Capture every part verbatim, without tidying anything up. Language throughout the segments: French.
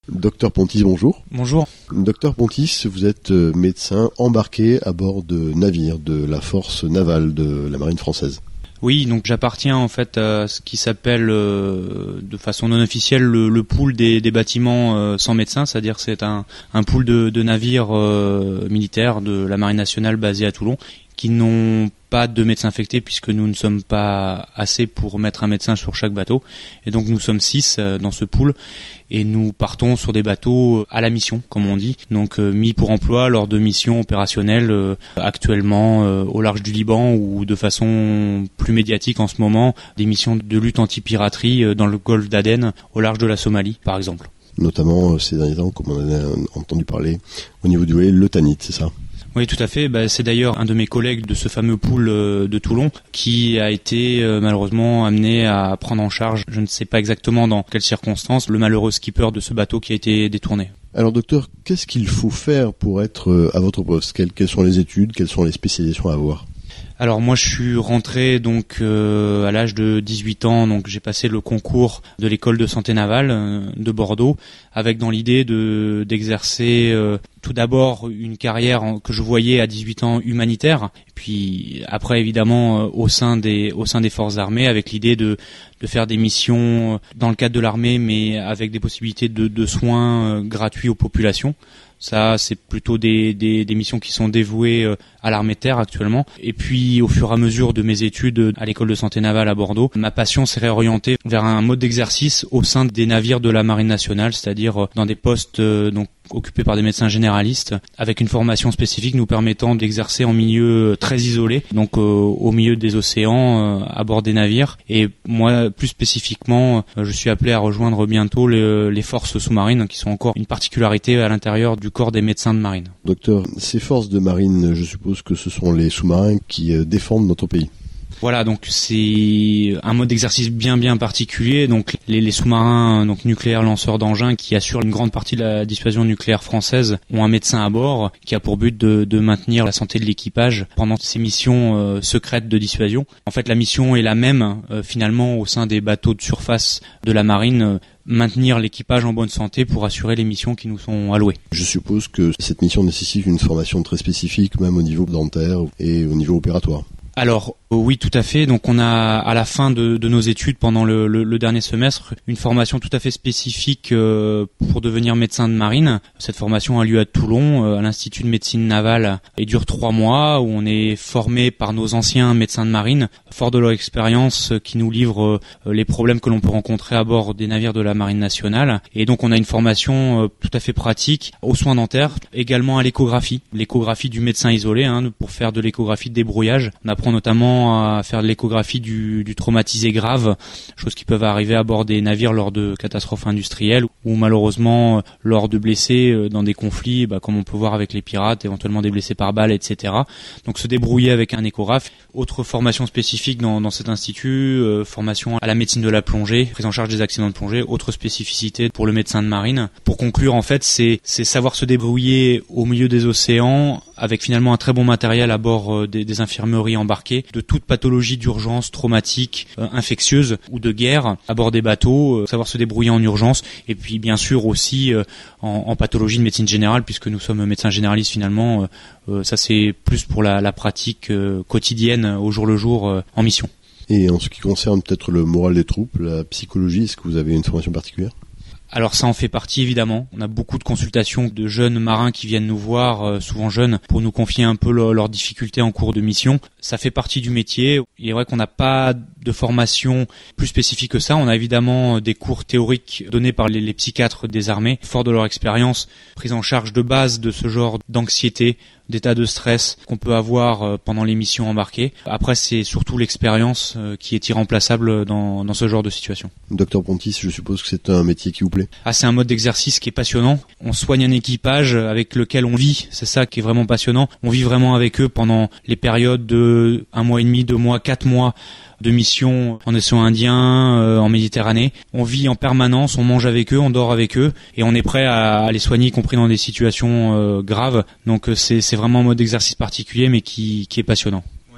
Docteur Pontis, bonjour. Bonjour. Docteur Pontis, vous êtes médecin embarqué à bord de navires de la force navale de la marine française. Oui, donc j'appartiens en fait à ce qui s'appelle euh, de façon non officielle le, le pool des, des bâtiments euh, sans médecin, c'est-à-dire que c'est un, un pool de, de navires euh, militaires de la marine nationale basés à Toulon qui n'ont pas de médecins infectés puisque nous ne sommes pas assez pour mettre un médecin sur chaque bateau. Et donc nous sommes six euh, dans ce pool et nous partons sur des bateaux à la mission, comme on dit, donc euh, mis pour emploi lors de missions opérationnelles euh, actuellement euh, au large du Liban ou de façon plus médiatique en ce moment, des missions de lutte anti-piraterie euh, dans le golfe d'Aden, au large de la Somalie par exemple. Notamment ces derniers temps, comme on en a entendu parler, au niveau du volet le Tanit, c'est ça ? Oui, tout à fait. Bah, c'est d'ailleurs un de mes collègues de ce fameux pool euh, de Toulon qui a été euh, malheureusement amené à prendre en charge, je ne sais pas exactement dans quelles circonstances, le malheureux skipper de ce bateau qui a été détourné. Alors docteur, qu'est-ce qu'il faut faire pour être euh, à votre poste ? quelles, quelles sont les études, quelles sont les spécialisations à avoir ? Alors moi je suis rentré donc euh, à l'âge de dix-huit ans, donc j'ai passé le concours de l'école de santé navale euh, de Bordeaux avec dans l'idée de d'exercer euh, tout d'abord une carrière en, que je voyais à dix-huit ans humanitaire, et puis après évidemment euh, au sein des au sein des forces armées avec l'idée de de faire des missions dans le cadre de l'armée mais avec des possibilités de de soins euh, gratuits aux populations. Ça, c'est plutôt des, des, des missions qui sont dévouées à l'armée de terre actuellement. Et puis, au fur et à mesure de mes études à l'école de santé navale à Bordeaux, ma passion s'est réorientée vers un mode d'exercice au sein des navires de la marine nationale, c'est-à-dire dans des postes donc occupés par des médecins généralistes, avec une formation spécifique nous permettant d'exercer en milieu très isolé, donc euh, au milieu des océans, euh, à bord des navires. Et moi, plus spécifiquement, euh, je suis appelé à rejoindre bientôt les, les forces sous-marines, qui sont encore une particularité à l'intérieur du corps des médecins de marine. Docteur, ces forces de marine, je suppose que ce sont les sous-marins qui euh, défendent notre pays. Voilà, donc c'est un mode d'exercice bien bien particulier. Donc les, les sous-marins donc nucléaires lanceurs d'engins qui assurent une grande partie de la dissuasion nucléaire française ont un médecin à bord qui a pour but de, de maintenir la santé de l'équipage pendant ces missions euh, secrètes de dissuasion. En fait, la mission est la même euh, finalement au sein des bateaux de surface de la marine. Euh, maintenir l'équipage en bonne santé pour assurer les missions qui nous sont allouées. Je suppose que cette mission nécessite une formation très spécifique, même au niveau dentaire et au niveau opératoire. Alors oui, tout à fait. Donc on a à la fin de, de nos études pendant le, le, le dernier semestre une formation tout à fait spécifique euh, pour devenir médecin de marine. Cette formation a lieu à Toulon, euh, à l'Institut de médecine navale, et dure trois mois où on est formé par nos anciens médecins de marine, forts de leur expérience, euh, qui nous livrent euh, les problèmes que l'on peut rencontrer à bord des navires de la marine nationale. Et donc on a une formation euh, tout à fait pratique aux soins dentaires, également à l'échographie, l'échographie du médecin isolé, hein, pour faire de l'échographie de débrouillage. On apprend notamment à faire de l'échographie du, du traumatisé grave, choses qui peuvent arriver à bord des navires lors de catastrophes industrielles ou malheureusement lors de blessés dans des conflits, bah, comme on peut voir avec les pirates, éventuellement des blessés par balle, et cetera. Donc se débrouiller avec un échographe. Autre formation spécifique dans, dans cet institut, euh, formation à la médecine de la plongée, prise en charge des accidents de plongée, autre spécificité pour le médecin de marine. Pour conclure, en fait, c'est, c'est savoir se débrouiller au milieu des océans avec finalement un très bon matériel à bord euh, des, des infirmeries embarquées, de toute pathologie d'urgence traumatique, euh, infectieuse ou de guerre à bord des bateaux, euh, savoir se débrouiller en urgence, et puis bien sûr aussi euh, en, en pathologie de médecine générale, puisque nous sommes médecins généralistes finalement, euh, euh, ça c'est plus pour la, la pratique euh, quotidienne au jour le jour euh, en mission. Et en ce qui concerne peut-être le moral des troupes, la psychologie, est-ce que vous avez une formation particulière ? Alors ça en fait partie évidemment. On a beaucoup de consultations de jeunes marins qui viennent nous voir, euh, souvent jeunes, pour nous confier un peu leur, leurs difficultés en cours de mission. Ça fait partie du métier. Il est vrai qu'on n'a pas de formation plus spécifique que ça. On a évidemment des cours théoriques donnés par les, les psychiatres des armées, forts de leur expérience, prise en charge de base de ce genre d'anxiété, d'état de stress qu'on peut avoir pendant les missions embarquées. Après, c'est surtout l'expérience qui est irremplaçable dans, dans ce genre de situation. Docteur Pontis, je suppose que c'est un métier qui vous plaît ? Ah, c'est un mode d'exercice qui est passionnant. On soigne un équipage avec lequel on vit. C'est ça qui est vraiment passionnant. On vit vraiment avec eux pendant les périodes de un mois et demi, deux mois, quatre mois de mission en océan Indien, euh, en Méditerranée. On vit en permanence, on mange avec eux, on dort avec eux et on est prêt à, à les soigner, y compris dans des situations euh, graves. Donc c'est, c'est vraiment un mode d'exercice particulier mais qui, qui est passionnant.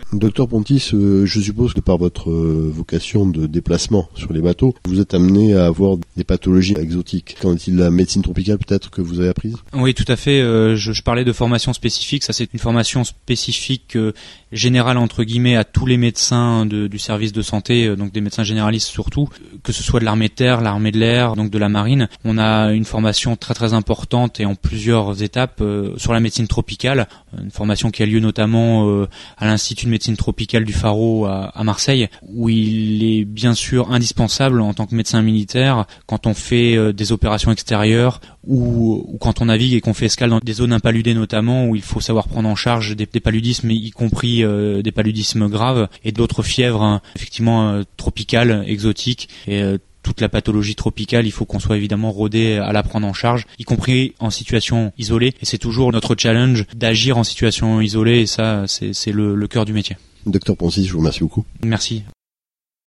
Docteur Pontis, euh, je suppose que par votre euh, vocation de déplacement sur les bateaux, vous êtes amené à avoir des pathologies exotiques. Qu'en est-il de la médecine tropicale peut-être que vous avez apprise? Oui, tout à fait. Euh, je, je parlais de formation spécifique. Ça, c'est une formation spécifique euh, générale entre guillemets à tous les médecins de, du service de santé, euh, donc des médecins généralistes surtout, que ce soit de l'armée de terre, l'armée de l'air, donc de la marine. On a une formation très très importante et en plusieurs étapes euh, sur la médecine tropicale, une formation qui a lieu notamment euh, à l'Institut de médecine tropicale du Pharo à, à Marseille, où il est bien sûr indispensable en tant que médecin militaire quand on fait euh, des opérations extérieures ou, ou quand on navigue et qu'on fait escale dans des zones impaludées notamment, où il faut savoir prendre en charge des, des paludismes, y compris euh, des paludismes graves et d'autres fièvres hein, effectivement euh, tropicales, exotiques et euh, toute la pathologie tropicale, il faut qu'on soit évidemment rodé à la prendre en charge, y compris en situation isolée. Et c'est toujours notre challenge d'agir en situation isolée, et ça, c'est, c'est le, le cœur du métier. Docteur Pontis, je vous remercie beaucoup. Merci.